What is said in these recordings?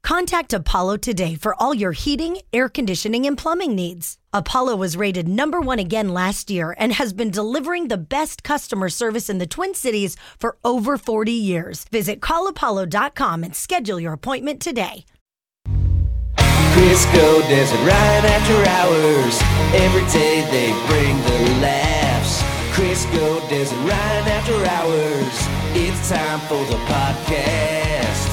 Contact Apollo today for all your heating, air conditioning, and plumbing needs. Apollo was rated #1 again last year and has been delivering the best customer service in the Twin Cities for over 40 years. Visit callapollo.com and schedule your appointment today. Crisco, Des, and Ryan after hours. Every day they bring the laughs. Crisco, Des, and Ryan after hours. It's time for the podcast.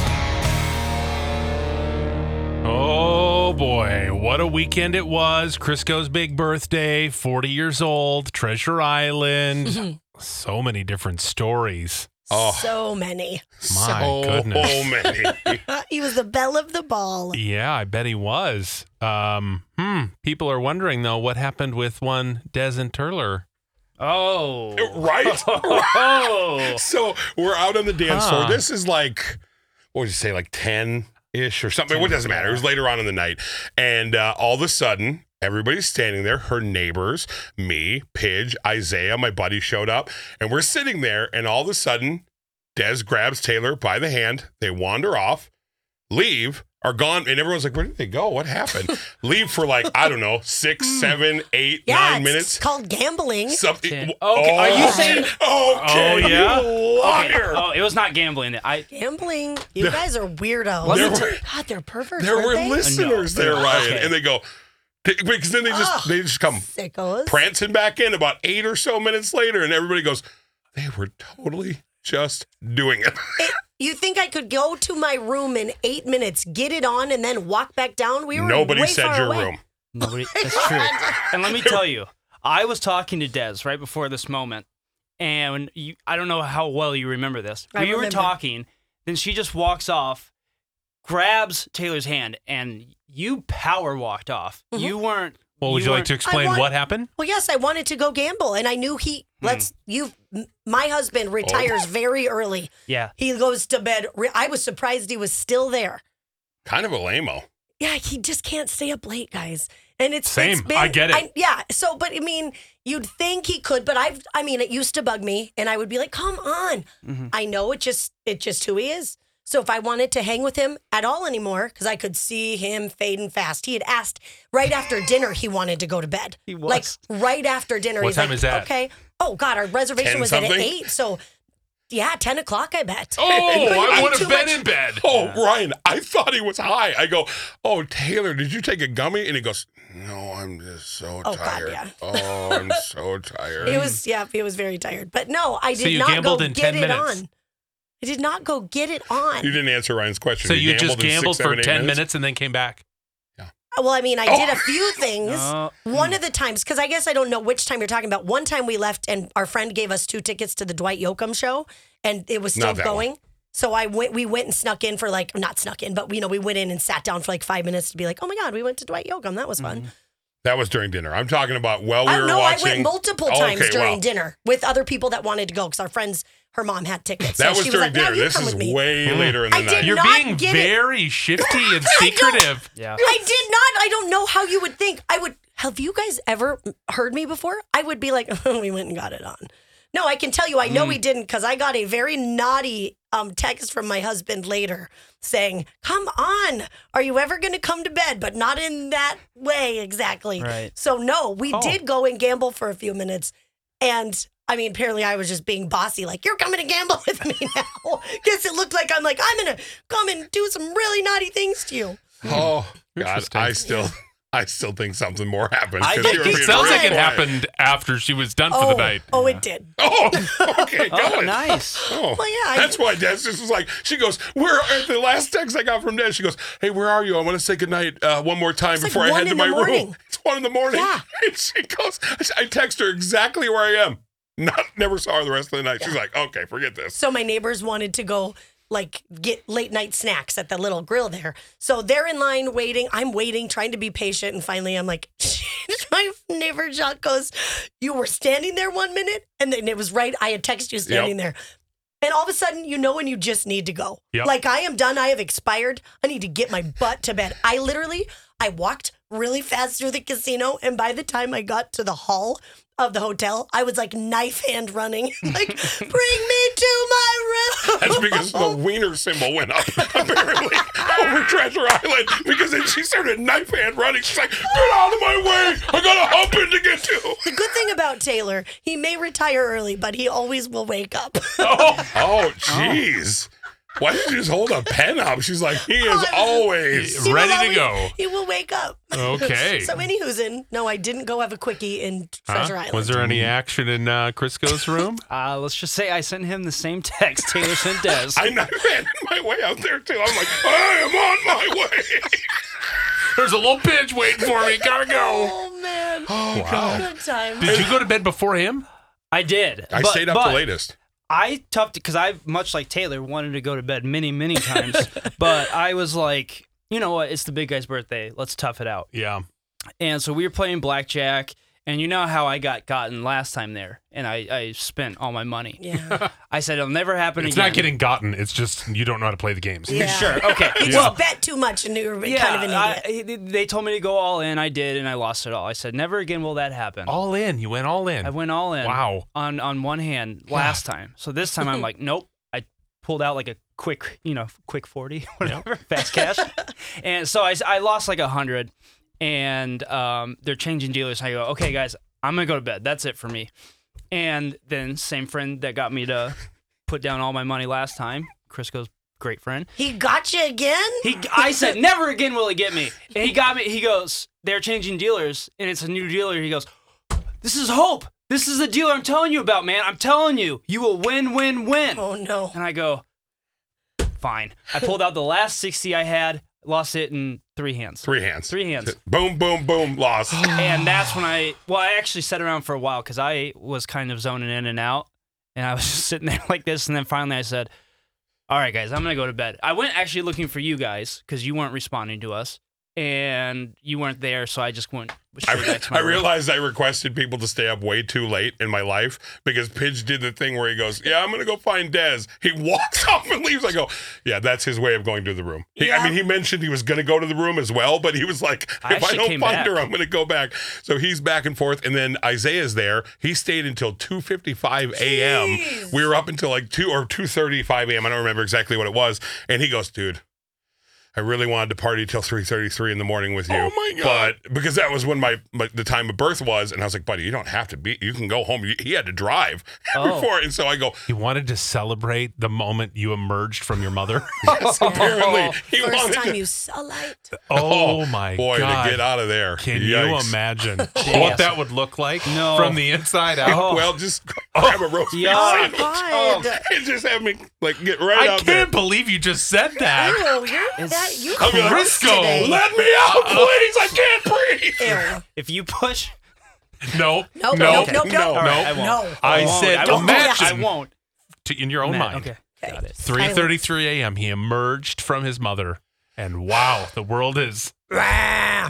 Oh boy, what a weekend it was. Crisco's big birthday, 40 years old, Treasure Island. So many different stories. Oh, So many. My goodness. so many. He was the belle of the ball. Yeah, I bet he was. People are wondering, though, what happened with one Des and Turler? Oh. Right? Oh. So we're out on the dance Huh. floor. This is like, what would you say, like 10-ish or something? What doesn't matter. It was later on in the night. And all of a sudden, everybody's standing there. Her neighbors, me, Pidge, Isaiah, my buddy showed up. And we're sitting there. And all of a sudden, Des grabs Taylor by the hand. They wander off, leave, are gone. And everyone's like, where did they go? What happened? Leave for like, I don't know, 6, 7, 8, Yeah, 9 it's minutes. called gambling. Something. Okay. Are you saying- Okay, Oh, yeah? you liar. Oh, it was not gambling. Gambling. You guys are weirdos. There were- God, they're perverts. There aren't were they? listeners No, there, no, Ryan, okay. and they go, because then they just come Sickos. prancing back in about 8 or so minutes later, and everybody goes, they were totally just doing it. You think I could go to my room in 8 minutes, get it on, and then walk back down? We were Nobody way said far your away. room. Nobody. That's true. And let me tell you, I was talking to Des right before this moment, and I don't know how well you remember this. I We were remember. talking, then she just walks off, grabs Taylor's hand, and you power walked off. Mm-hmm. You weren't. Well, would you like to explain want- what happened? Well, yes, I wanted to go gamble, and I knew my husband retires very early. Yeah. He goes to bed. I was surprised he was still there. Kind of a lame-o. Yeah, he just can't stay up late, guys. And it's Same. It's been, I get it. Yeah. So, but I mean, you'd think he could, but it used to bug me, and I would be like, "Come on!" Mm-hmm. I know it's just who he is. So if I wanted to hang with him at all anymore, because I could see him fading fast, he had asked right after dinner he wanted to go to bed. He was. Like right after dinner. What he's time like, is that? Okay. Oh God, our reservation 10 was at something? 8. So yeah, 10 o'clock, I bet. Oh, I eat would too have been much. in bed. Oh, Ryan, I thought he was high. I go, oh, Taylor, did you take a gummy? And he goes, no, I'm just so Oh, God, tired. yeah. Oh, I'm so tired. He was very tired. But no, I So did you not gambled go in get 10 it minutes. on. I did not go get it on. You didn't answer Ryan's question. So you just in gambled 6, for 7, 8 10 minutes and then came back? Well, I mean, I did a few things. No. One of the times, because I guess I don't know which time you're talking about. One time we left and our friend gave us 2 tickets to the Dwight Yoakam show, and it was still Not that going. one. So we went and snuck in for not snuck in, but we went in and sat down for like 5 minutes to be like, oh my God, we went to Dwight Yoakam. That was fun. That was during dinner. I'm talking about while we I were know watching. I went multiple Oh, times okay, during wow. dinner with other people that wanted to go because our friends, her mom had tickets. That so was she during was like, dinner. "No, you This come is with me." way later in the I night. did You're not being get it. very shifty and I don't- secretive. Yeah. I did not. I don't know how you would think. Have you guys ever heard me before? I would be like, we went and got it on. No, I can tell you, I know we didn't because I got a very naughty text from my husband later saying, come on, are you ever going to come to bed? But not in that way exactly. Right. So no, we did go and gamble for a few minutes. And I mean, apparently I was just being bossy, like, you're coming to gamble with me now. Guess it looked like I'm going to come and do some really naughty things to you. Oh God, Interesting. I still think something more happened. I 'cause think you were It being sounds like really it quiet. happened after she was done for the night. Oh, it did. Oh, okay, Oh, got it. nice. Oh, Well, yeah, that's why Des just was like, she goes, where are the last text I got from Des? She goes, hey, where are you? I want to say goodnight one more time like before I 1 head to in my the room. morning. It's 1 in the morning. Yeah. And she goes, I text her exactly where I am. Never saw her the rest of the night. She's like, okay, forget this. So my neighbors wanted to go get late night snacks at the little grill there. So they're in line waiting. I'm waiting, trying to be patient. And finally I'm like, my neighbor Jacques goes, you were standing there 1 minute? And then it was right. I had texted you standing there. And all of a sudden, when you just need to go. Yep. Like, I am done. I have expired. I need to get my butt to bed. I walked really fast through the casino. And by the time I got to the hall of the hotel, I was like knife hand running, like, bring me to my room. That's because the wiener symbol went up, apparently, over Treasure Island. Because then she started knife hand running. She's like, get out of my way. I got a hump in to get to. The good thing about Taylor, he may retire early, but he always will wake up. Oh, jeez. Why did you just hold a pen up? She's like, he is always. He will Ready to always- go. He will wake up. Okay. So anywho's no, I didn't go have a quickie in Treasure Island. Was there any action in Crisco's room? Let's just say I sent him the same text Taylor sent Des. I knife handed my way out there, too. I'm like, I am on my way. There's a little pitch waiting for me. Gotta go. Oh, man. Wow. Good time. Did you go to bed before him? I did. I stayed up the latest. I toughed because I, much like Taylor, wanted to go to bed many times. But I was like, you know what? It's the big guy's birthday. Let's tough it out. Yeah. And so we were playing blackjack. And you know how I got gotten last time there, and I spent all my money. Yeah. I said it'll never happen It's again. not getting gotten. It's just you don't know how to play the games. Yeah. Sure. Okay. He just bet too much and you were kind of an idiot. They told me to go all in. I did, and I lost it all. I said, never again will that happen. All in. You went all in. I went all in. Wow. On one hand last time. So this time I'm like, nope. I pulled out like a quick 40, whatever, fast cash. And so I lost like 100, and they're changing dealers. I go, okay, guys, I'm going to go to bed. That's it for me. And then same friend that got me to put down all my money last time, Crisco's great friend. He got you again? I said, never again will he get me. And he got me. He goes, they're changing dealers, and it's a new dealer. He goes, this is Hope. This is the dealer I'm telling you about, man. I'm telling you. You will win. Oh, no. And I go, fine. I pulled out the last 60 I had, lost it in 3 hands. 3 hands. 3 hands. Boom, boom, boom, lost. And that's when I actually sat around for a while because I was kind of zoning in and out. And I was just sitting there like this. And then finally I said, all right, guys, I'm going to go to bed. I went actually looking for you guys because you weren't responding to us. And you weren't there, so I just went straight back to my I room. realized I requested people to stay up way too late in my life because Pidge did the thing where he goes, yeah, I'm going to go find Des. He walks off and leaves. I go, yeah, that's his way of going to the room. He mentioned he was going to go to the room as well, but he was like, if I don't find her, I'm going to go back. So he's back and forth. And then Isaiah's there. He stayed until 2:55 a.m. We were up until like 2 or 2:35 a.m. I don't remember exactly what it was. And he goes, dude, I really wanted to party till 3:33 in the morning with you. Oh my God. But because that was when the time of birth was, and I was like, buddy, you don't have to be. You can go home. He had to drive before, and so I go. He wanted to celebrate the moment you emerged from your mother. Yes, apparently, he First wanted time to. you saw light. Oh my boy, God. to get out of there. Can Yikes. you imagine what that would look like No. from the inside out? Well, just grab a roast beef Yeah. sandwich God. and just have me like get right I out there. can't believe you just said that. Ew, you I'll be like, gross Crisco, today. let me out, please. I can't breathe. Ew. If you push, No, Nope, no, nope, nope, no, nope. all right, I no. won't. No. I won't. said, I won't. imagine. I won't. In your own Matt, mind. Okay. Got it. 3:33 a.m. He emerged from his mother, and wow, the world is. Wah,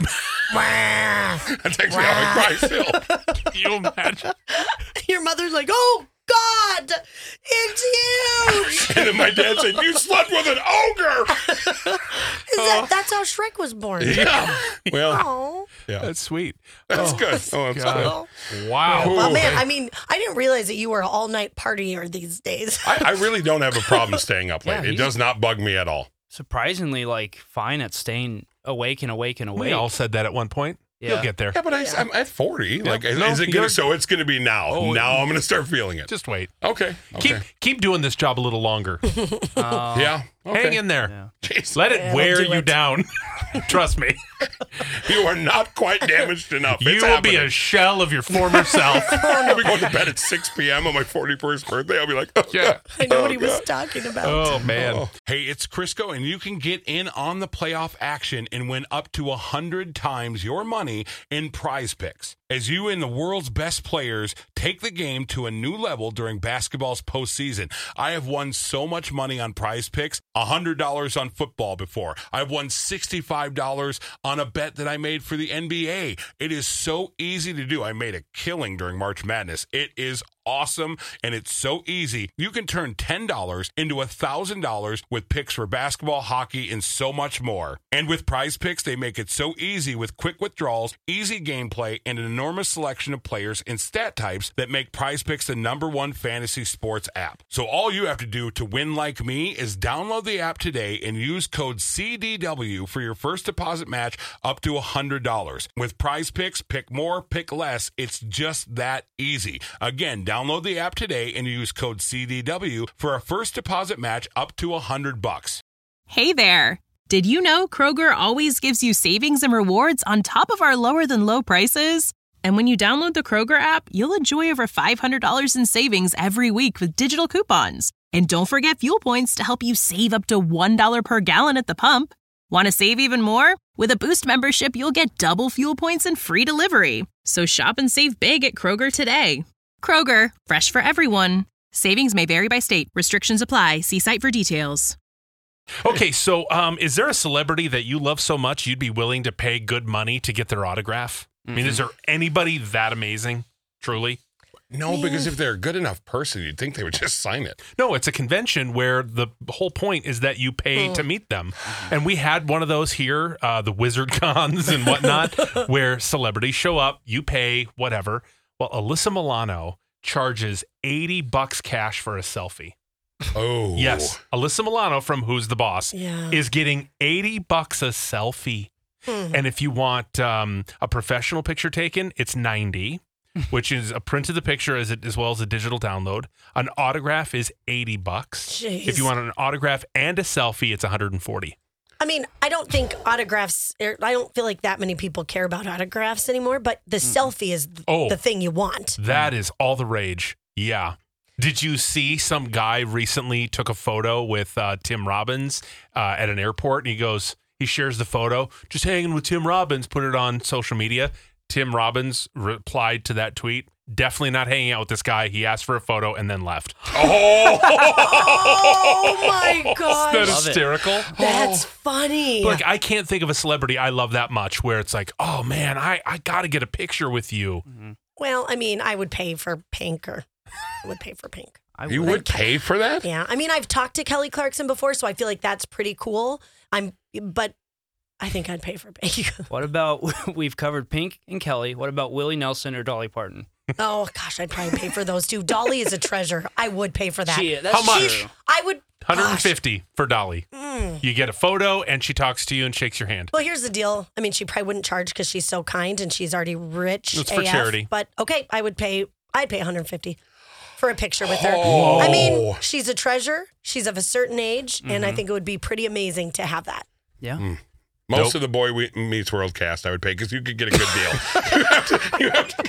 wah. That takes me out. I cry still. Can you imagine? Your mother's like, oh, God, it's huge. And then my dad said, you slept with an ogre. That's how Shrek was born. Yeah. Well, Oh. yeah. That's sweet. That's good. Oh, I'm sorry. God. Wow. Well, man, I mean, I didn't realize that you were an all-night partier these days. I really don't have a problem staying up late. Yeah, It does not bug me at all. Surprisingly, like fine at staying awake and awake and awake. We all said that at one point. Yeah. You'll get there. Yeah, but I'm at 40. Like, No, is it you're- gonna? So it's gonna be now. Oh, now I'm gonna start feeling it. Just wait. Okay. Keep doing this job a little longer. Yeah. Okay. Hang in there. Yeah. Jeez. Let it Yeah, wear do you it. down. Trust me. You are not quite damaged enough. You It's will be a happening. shell of your former self. I'll be going to bed at 6 p.m. on my 41st birthday. I'll be like, oh, Yeah. I know what he oh, was God. talking about. Oh, man. Hey, it's Crisco, and you can get in on the playoff action and win up to 100 times your money in Prize Picks. As you and the world's best players take the game to a new level during basketball's postseason. I have won so much money on Prize Picks, $100 on football before. I've won $65 on a bet that I made for the NBA. It is so easy to do. I made a killing during March Madness. It is awesome, and it's so easy. You can turn $10 into $1,000 with picks for basketball, hockey, and so much more. And with Prize Picks, they make it so easy with quick withdrawals, easy gameplay, and an enormous selection of players and stat types that make Prize Picks the #1 fantasy sports app. So all you have to do to win like me is download the app today and use code CDW for your first deposit match up to $100. With Prize Picks, pick more, pick less. It's just that easy. Again, download the app today and use code CDW for a first deposit match up to $100. Hey there! Did you know Kroger always gives you savings and rewards on top of our lower-than-low prices? And when you download the Kroger app, you'll enjoy over $500 in savings every week with digital coupons. And don't forget fuel points to help you save up to $1 per gallon at the pump. Want to save even more? With a Boost membership, you'll get double fuel points and free delivery. So shop and save big at Kroger today. Kroger, fresh for everyone. Savings may vary by state. Restrictions apply. See site for details. Okay, so is there a celebrity that you love so much you'd be willing to pay good money to get their autograph? I mean, is there anybody that amazing, truly? No, because if they're a good enough person, you'd think they would just sign it. No, it's a convention where the whole point is that you pay to meet them. And we had one of those here, the Wizard Cons and whatnot, where celebrities show up, you pay, whatever. Well, Alyssa Milano charges $80 cash for a selfie. Oh. Yes, Alyssa Milano from Who's the Boss is getting $80 a selfie. And if you want a professional picture taken, it's $90, which is a print of the picture as well as a digital download. An autograph is $80. Jeez. If you want an autograph and a selfie, it's $140. I mean, I don't think autographs, I don't feel like that many people care about autographs anymore, but the selfie is the thing you want. That is all the rage. Yeah. Did you see some guy recently took a photo with Tim Robbins at an airport? And he shares the photo, just hanging with Tim Robbins, put it on social media. Tim Robbins replied to that tweet, definitely not hanging out with this guy. He asked for a photo and then left. Oh my gosh. Isn't that hysterical? That's funny. Like, I can't think of a celebrity I love that much where it's like, oh man, I got to get a picture with you. Well, I mean, I would pay for Pink I would pay for Pink. You would pay for that? Yeah. I mean, I've talked to Kelly Clarkson before, so I feel like that's pretty cool. But I think I'd pay for Pink. What about, we've covered Pink and Kelly. What about Willie Nelson or Dolly Parton? Oh, gosh, I'd probably pay for those two. Dolly is a treasure. I would pay for that. How much? True. I would. $150 for Dolly. You get a photo and she talks to you and shakes your hand. Well, here's the deal. I mean, she probably wouldn't charge because she's so kind and she's already rich. It's for charity. But okay, I'd pay $150 for a picture with her. Oh. I mean, she's a treasure. She's of a certain age, and I think it would be pretty amazing to have that. Yeah. Most of the Boy Meets World cast I would pay because you could get a good deal. You have to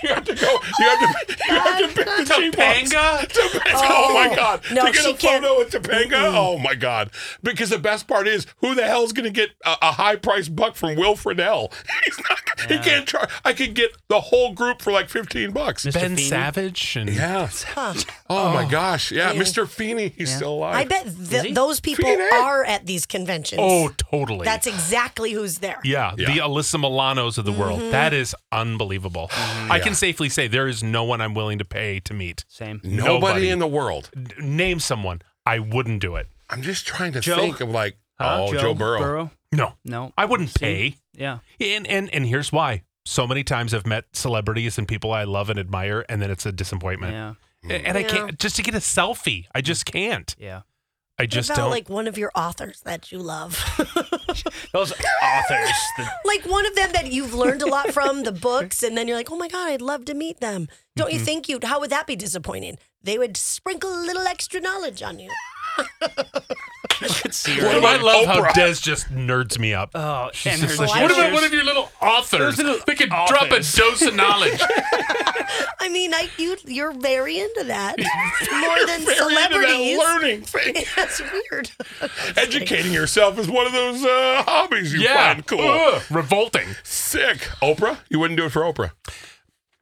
pick the cheap ones. Topanga? Oh my God. No, to get she a photo with Topanga? Oh my God. Because the best part is, who the hell is going to get a high-priced buck from Will Friedle? He can't charge. I could get the whole group for like $15. Ben Feeney? Savage. And Yeah. Oh my gosh. Yeah. Mr. Feeney, he's still alive. I bet those people Feeney? are at these conventions. Oh, totally. That's exactly who's there. Yeah, the Alyssa Milanos of the world. That is unbelievable. I can safely say there is no one I'm willing to pay to meet. Same. Nobody in the world. Name someone. I wouldn't do it. I'm just trying to Joe? think of like, Joe Burrow. No. I wouldn't pay. Yeah. And here's why. So many times I've met celebrities and people I love and admire, and then it's a disappointment. Yeah. And I can't, just to get a selfie, I just can't. Yeah. I just What about don't. like one of your authors that you love? Those authors. Like one of them that you've learned a lot from, the books, and then you're like, oh my God, I'd love to meet them. Don't you think how would that be disappointing? They would sprinkle a little extra knowledge on you. I could see What her. about I love how Oprah? Des just nerds me up. Oh, She's and just her like, what about gestures. one of your little authors? Those little They could drop a authors. dose of knowledge. I mean, you're very into that. More than Very into celebrities. that learning thing. That's weird. Educating yourself is one of those hobbies you Yeah. find cool. Ugh, revolting. Sick. Oprah? You wouldn't do it for Oprah.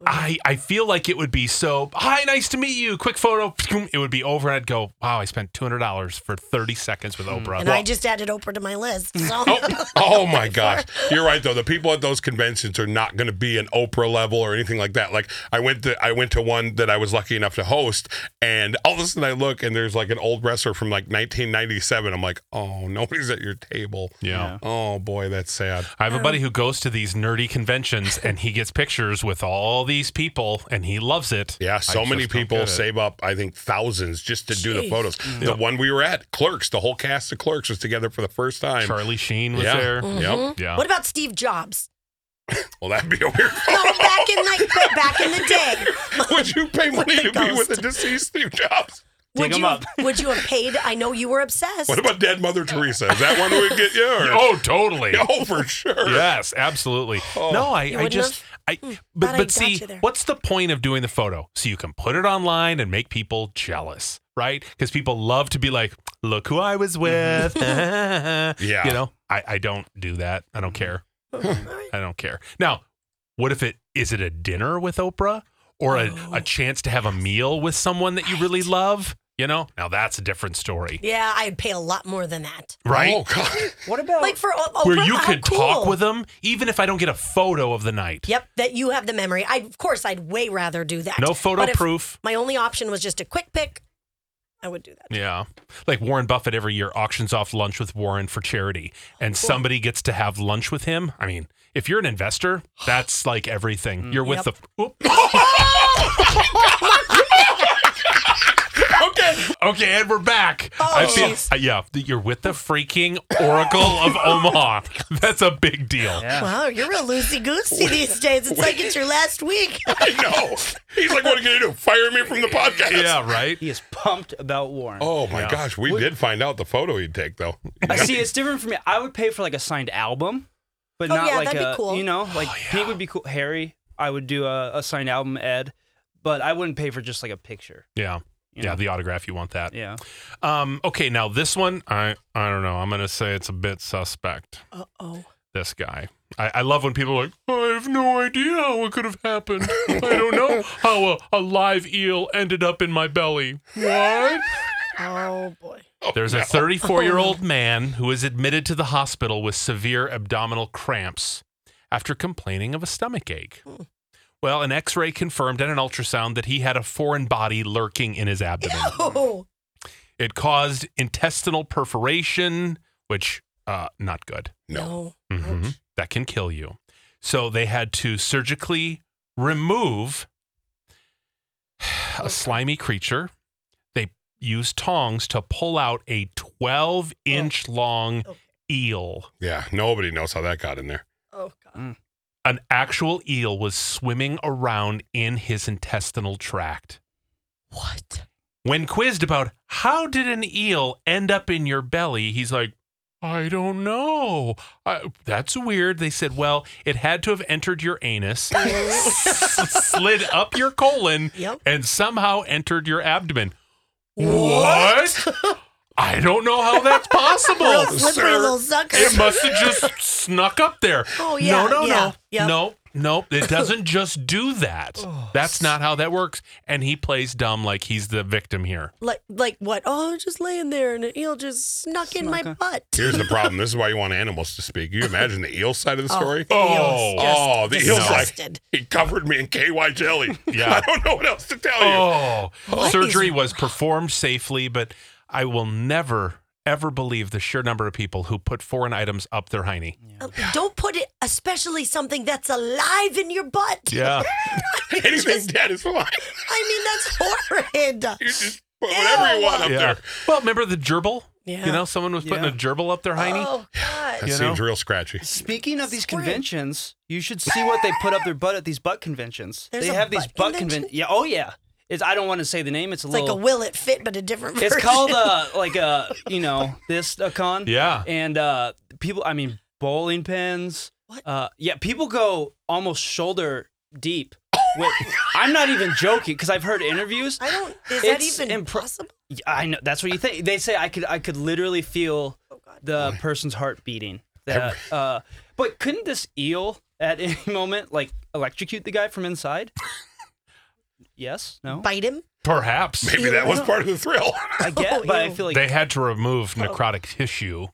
I feel like it would be so, hi, nice to meet you. Quick photo. It would be over and I'd go, wow, I spent $200 for 30 seconds with Oprah. And I just added Oprah to my list. So. Oh my gosh. You're right though. The people at those conventions are not going to be an Oprah level or anything like that. Like I went to one that I was lucky enough to host, and all of a sudden I look and there's like an old wrestler from like 1997. I'm like, oh, nobody's at your table. Yeah. Oh boy, that's sad. I have a buddy who goes to these nerdy conventions and he gets pictures with all these people and he loves it. Yeah, so I many just don't people get it. save up, I think, thousands just to do the Jeez. photos. The one we were at, Clerks, the whole cast of Clerks was together for the first time. Charlie Sheen was Yeah. there. Yep. Yeah. What about Steve Jobs? Well, that'd be a weird No, photo. back in the day. Would you pay money to be ghost. with a deceased Steve Jobs? Dig him up. Would you have paid? I know you were obsessed. What about dead Mother Teresa? Is that one we would get you? Or? Oh, totally. Oh, for sure. Yes, absolutely. No, You I wouldn't just, glad I but got see, you there. what's the point of doing the photo? So you can put it online and make people jealous, right? Because people love to be like, look who I was with. Yeah. You know, I don't do that. I don't care. I don't care. Now, what if is it a dinner with Oprah or a chance to have a meal with someone that you really love? You know, now that's a different story, Yeah, I'd pay a lot more than that. right? Oh, God. What about Like for Oprah, Where you how could cool. talk with them, even if I don't get a photo of the night. Yep, that you have the memory. Of course, I'd way rather do that. No photo But if proof. my only option was just a quick pic, I would do that. Yeah. Like Warren Buffett every year auctions off lunch with Warren for charity, and somebody gets to have lunch with him. I mean, if you're an investor, that's like everything. You're with Yep. Okay, and we're back. Oh, I feel, jeez. yeah, you're with the freaking Oracle of Omaha. That's a big deal. Yeah. Wow, you're real loosey-goosey these days. It's like it's your last week. I know. He's like, what are you going to do? Fire me from the podcast? Yeah, right? He is pumped about Warren. Oh, my gosh. We did find out the photo he'd take, though. See, it's different for me. I would pay for like a signed album, but Oh, not yeah, like that'd be a, cool. you know, like Pink would be cool. Harry, I would do a signed album, Ed, but I wouldn't pay for just like a picture. Yeah. You Yeah, know? the autograph, you want that. Yeah. Okay, now this one, I don't know. I'm going to say it's a bit suspect. Uh-oh. This guy. I love when people are like, I have no idea how it could have happened. I don't know how a live eel ended up in my belly. What? Oh, boy. There's a 34-year-old man who is admitted to the hospital with severe abdominal cramps after complaining of a stomach ache. Well, an x-ray confirmed and an ultrasound that he had a foreign body lurking in his abdomen. Oh, It caused intestinal perforation, which, not good. no. Mhm. That can kill you. So they had to surgically remove a slimy creature. They used tongs to pull out a 12-inch long eel. Yeah, nobody knows how that got in there. Oh, God. An actual eel was swimming around in his intestinal tract. What? When quizzed about how did an eel end up in your belly, he's like, I don't know. That's weird. They said, well, it had to have entered your anus, slid up your colon, Yep. and somehow entered your abdomen. What? I don't know how that's possible. Real slippery sir. little sucker. It must have just snuck up there. Oh, yeah, No. yeah, yep. No. It doesn't just do that. Oh, That's not how that works. And he plays dumb like he's the victim here. Like what? Oh, just laying there and an eel just snuck in my butt. Here's the problem. This is why you want animals to speak. You imagine the eel side of the story? Oh, the eel's like, disgusted. he covered me in KY jelly. Yeah. I don't know what else to tell you. What Surgery is was performed safely, but I will never, ever believe the sheer number of people who put foreign items up their hiney. Don't put it, especially something that's alive in your butt. Yeah. Anything dead is fine. I mean, that's horrid. You just put whatever you want up Yeah. there. Well, remember the gerbil? Yeah. You know, someone was putting Yeah. a gerbil up their hiney. Oh, God. That You seems know? real scratchy. Speaking of these Squid. conventions, you should see what they put up their butt at these butt conventions. There's they a have these butt butt convention? conventions. Yeah. Oh, yeah. I don't want to say the name. It's a It's like little. a will it fit, but a different version. It's called this con. Yeah. And people, I mean, bowling pins. What? Yeah, people go almost shoulder deep. With, I'm not even joking because I've heard interviews. I don't. Is that It's even impre- possible? I know that's what you think. They say I could literally feel Oh, God. the person's heart beating. that. But couldn't this eel at any moment like electrocute the guy from inside? Yes? No? Bite him? Perhaps. Maybe that was part of the thrill. I get, but I feel like They had to remove necrotic tissue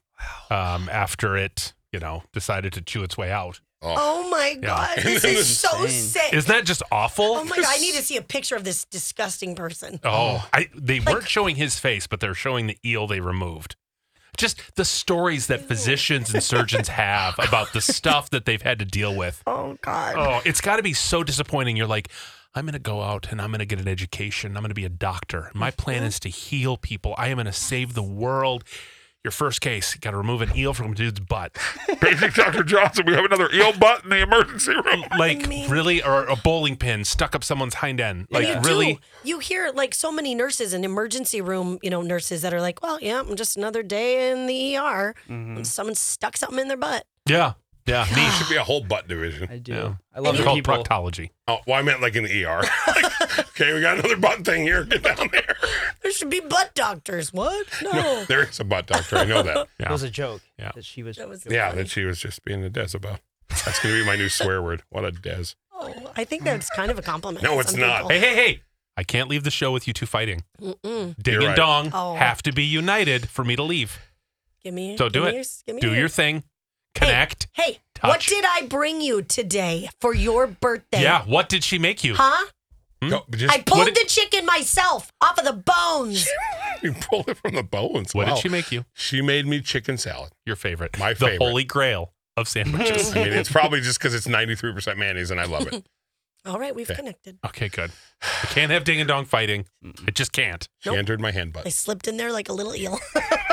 after it, decided to chew its way out. Oh my God. This is so sick. Isn't that just awful? Oh my God. I need to see a picture of this disgusting person. They weren't showing his face, but they're showing the eel they removed. Just the stories that physicians and surgeons have about the stuff that they've had to deal with. Oh God. Oh, it's got to be so disappointing. You're like, I'm going to go out and I'm going to get an education. I'm going to be a doctor. My plan is to heal people. I am going to save the world. Your first case, you got to remove an eel from a dude's butt. Basic Dr. Johnson, we have another eel butt in the emergency room. Really? Or a bowling pin stuck up someone's hind end. Really? You hear like so many nurses in emergency room, nurses that are like, well, yeah, I'm just another day in the ER. Someone stuck something in their butt. Yeah. Yeah. Me should be a whole butt division. I do. Yeah. I love It's the called people. proctology. Oh, well, I meant like in the ER. Okay, we got another butt thing here. Get down there. There should be butt doctors. What? No. There is a butt doctor. I know that. It was a joke. Yeah. That she was. Yeah, that she was just being a Jezebel. That's going to be my new swear word. What a Des. Oh, I think that's kind of a compliment. No, to it's some not. people. Hey. I can't leave the show with you two fighting. Ding You're and right. Dong Oh. have to be united for me to leave. Give me. So do give it. me yours, give me Do yours. your thing. Connect. Hey, Touch. what did I bring you today for your birthday? Yeah. What did she make you? Huh? Go, I pulled did- the chicken myself off of the bones. You pulled it from the bones. What Wow. did she make you? She made me chicken salad. Your favorite. My the favorite. holy grail of sandwiches. I mean, it's probably just because it's 93% mayonnaise and I love it. All right, we've connected. Okay, good. I can't have Ding and Dong fighting. It just can't. She Nope. entered my hand I butt. slipped in there like a little eel.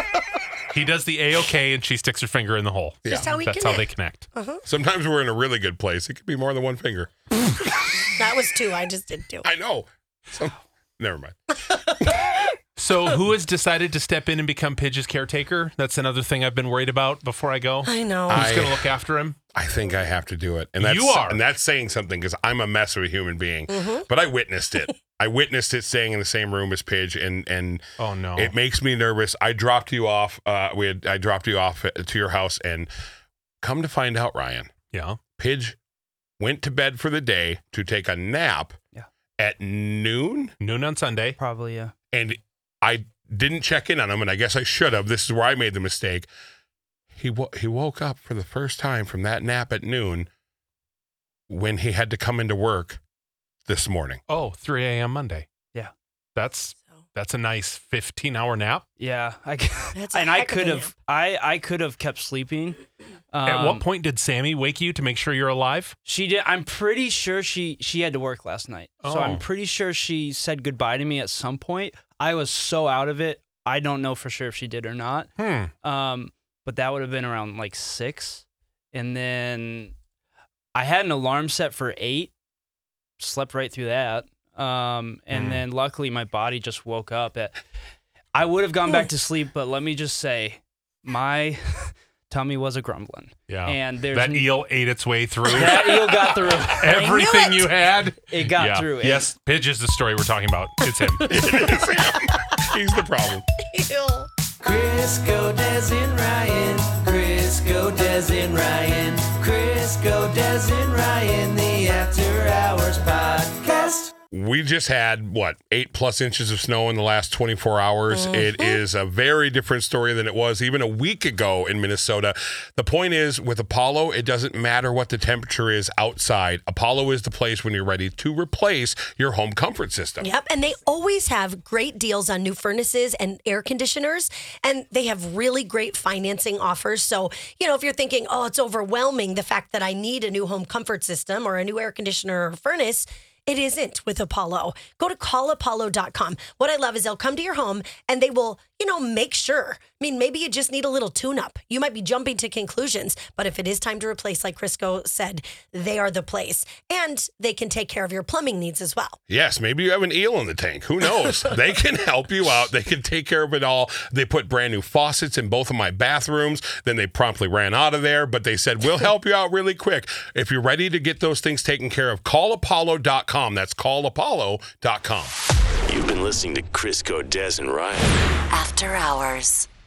He does the A-OK and she sticks her finger in the hole. Just how we That's connect. how they connect. Sometimes we're in a really good place. It could be more than one finger. That was two. I just did two. I know. Never mind. So who has decided to step in and become Pidge's caretaker? That's another thing I've been worried about before I go. I know. Who's going to look after him? I think I have to do it. And that's, You are. And that's saying something because I'm a mess of a human being. But I witnessed it. I witnessed it staying in the same room as Pidge, and Oh, no. it makes me nervous. I dropped you off. I dropped you off to your house, and come to find out, Ryan, Yeah. Pidge went to bed for the day to take a nap at noon, Noon on Sunday. Probably, yeah. and I didn't check in on him, and I guess I should have. This is where I made the mistake. He woke up for the first time from that nap at noon when he had to come into work this morning. Oh, 3 a.m. Monday. Yeah. That's a nice 15-hour nap. Yeah. That's a And I heck of could a have, I could have kept sleeping. At what point did Sammy wake you to make sure you're alive? She did. I'm pretty sure she had to work last night. So Oh. I'm pretty sure she said goodbye to me at some point. I was so out of it. I don't know for sure if she did or not. But that would have been around like 6. And then I had an alarm set for 8. Slept right through that. And then luckily my body just woke up. I would have gone back to sleep, but let me just say, my tummy was a grumbling. Yeah. And there's that eel ate its way through that eel got through. everything it. you had. It got Yeah. through. Yes, Pidge is the story we're talking about. It's him. He's the problem. Ew. Crisco, Des and Ryan. Crisco, Des and Ryan. Crisco, Des and Ryan. The After Hours Podcast. We just had, 8+ inches of snow in the last 24 hours. It is a very different story than it was even a week ago in Minnesota. The point is, with Apollo, it doesn't matter what the temperature is outside. Apollo is the place when you're ready to replace your home comfort system. Yep, and they always have great deals on new furnaces and air conditioners, and they have really great financing offers. So, if you're thinking, oh, it's overwhelming, the fact that I need a new home comfort system or a new air conditioner or furnace, it isn't with Apollo. Go to callapollo.com. What I love is they'll come to your home and they will, make sure. I mean, maybe you just need a little tune-up. You might be jumping to conclusions, but if it is time to replace, like Crisco said, they are the place. And they can take care of your plumbing needs as well. Yes, maybe you have an eel in the tank. Who knows? They can help you out. They can take care of it all. They put brand new faucets in both of my bathrooms. Then they promptly ran out of there, but they said, we'll help you out really quick. If you're ready to get those things taken care of, callapollo.com. That's callapollo.com. You've been listening to Crisco, Des, and Ryan. After Hours.